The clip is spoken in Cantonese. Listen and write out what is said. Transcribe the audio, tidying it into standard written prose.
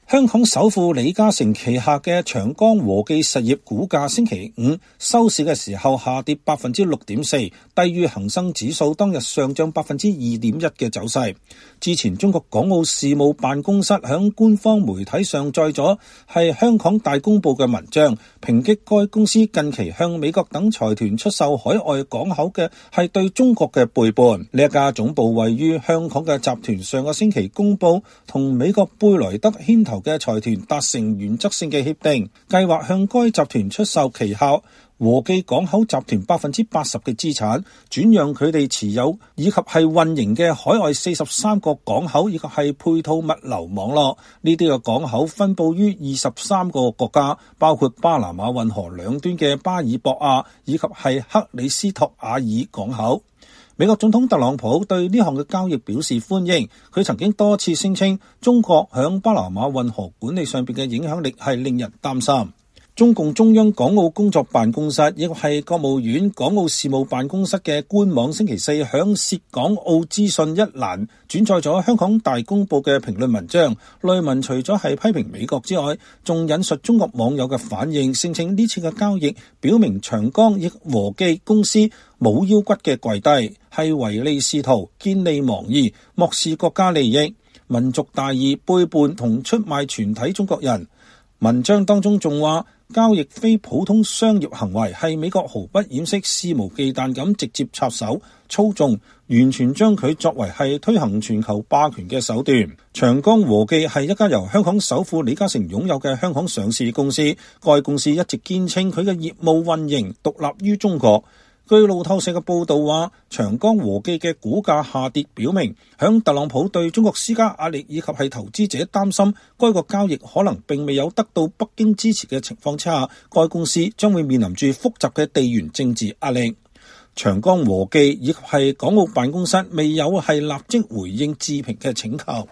香港首富李嘉誠旗下嘅長江和記實業股價星期五收市嘅時候下跌 6.4%， 低於恒生指數當日上漲 2.1% 嘅走勢。之前中國港澳事務辦公室響官方媒體上載咗係香港大公報嘅文章，抨擊該公司近期向美國等財團出售海外港口嘅係對中國嘅背叛。呢一家總部位於香港嘅集團上個星期公佈同美國貝萊德牽頭嘅財團達成原則性嘅協定，計劃向該集團出售旗下和記港口集團 80% 嘅資產，轉讓佢哋持有以及係運營嘅海外43個港口以及係配套物流網絡。呢啲嘅港口分佈於23個國家，包括巴拿馬運河兩端嘅巴爾博亞以及係克里斯托瓦爾港口。美國總統特朗普對呢項嘅交易表示歡迎，佢曾經多次聲稱中國響巴拿馬運河管理上邊嘅影響力係令人擔心。中共中央港澳工作辦公室亦係國務院港澳事務辦公室嘅官網星期四響涉港澳資訊一欄轉載咗香港大公報嘅評論文章，內文除咗係批評美國之外，仲引述中國網友嘅反應，聲稱呢次嘅交易表明長江亦和記公司冇腰骨嘅跪低，係唯利是圖、見利忘義、漠視國家利益、民族大義、背叛同出賣全體中國人。文章當中仲話，交易非普通商業行為，係美國毫不掩飾、肆無忌憚咁直接插手操縱，完全將佢作為係推行全球霸權嘅手段。長江和記係一家由香港首富李嘉誠擁有嘅香港上市公司，該公司一直堅稱佢嘅業務運營獨立於中國。據路透社嘅報道話，長江和記嘅股價下跌表明，響特朗普對中國施加壓力以及係投資者擔心該個交易可能並未有得到北京支持嘅情況之下，該公司將會面臨住複雜嘅地緣政治壓力。長江和記以及係港澳辦公室未有係立即回應置評嘅請求。